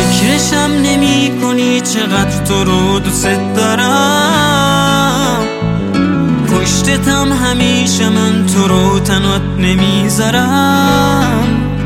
فکرشم نمی کنی چقدر تو رو دوست دارم، پشتتم همیشه من تو رو تنات نمیذارم.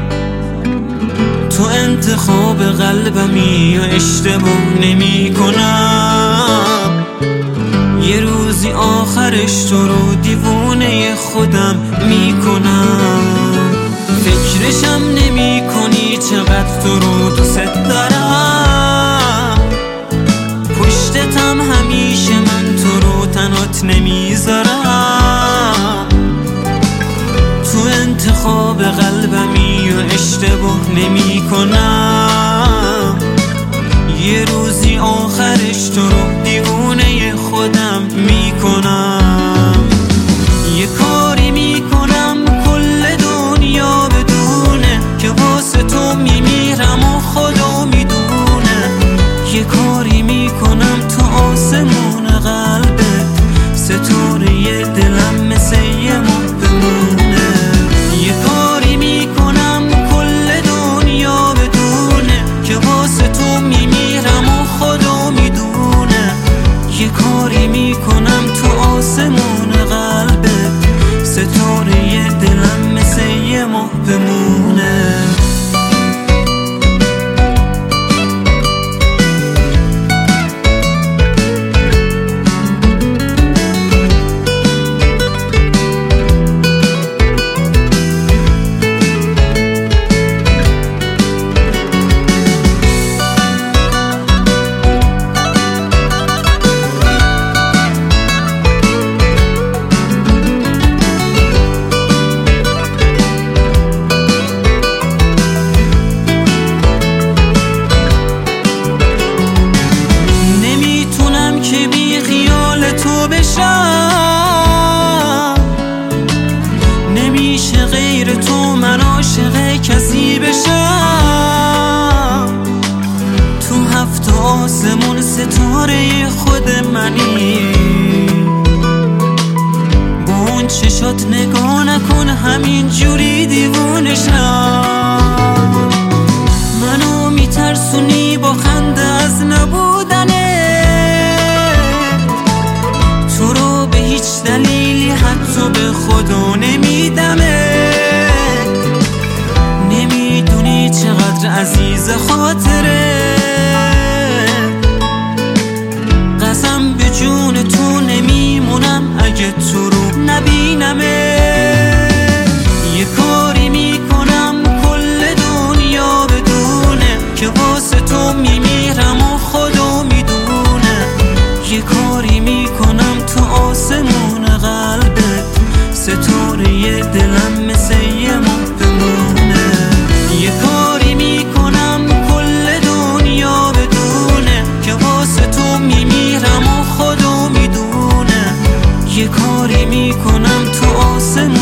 تو انتخاب قلبمی و اشتباه نمی کنم، یه روزی آخرش تو رو دیوونه خودم میکنم. فکرشم نمی کنی چقدر تو رو دوست دارم، پشتتم همیشه من تو رو تنات نمیذارم. تو انتخاب قلبمی و اشتباه نمی کنم، یه روزی آخرش تو رو دیوونه خودم میکنم. یه کاری میکنم کل دنیا بدونه که واسه تو میمیرم و خدا میدونه. یه کاری میکنم تو آسمون قلبت ستاره دلم مثل یه ماه بمونه. یه کاری میکنم کل دنیا بدونه که واسه تو میمیرم و خدا میدونه. یه کاری میکنم تو آسمون قلبت ستاره دلم مثل یه ماه بمونه. نمیشه غیر تو من عاشق کسی بشم. تو هفت آسمون ستاره خود منی، با اون چشات نگاه نکن همین جوری دیوونشم. منو میترسونی با خنده از نبودنه، تو رو به هیچ دلیلی حتی به خدا نمیدمه. نمیدونی چقدر عزیز خاطره، قسم به جون تو نمیمونم اگه تو رو نبینمه. یه کاری میکنم کل دنیا بدونه که واسه تو میمیرم و خدا میدونه. یه کاری میکنم تو آسمون قلبت ستاره دلم مثل یه ماه بمونه. یه کاری میکنم کل دنیا بدونه که واسه تو میمیرم و خدا میدونه. یه کاری میکنم تو آسمون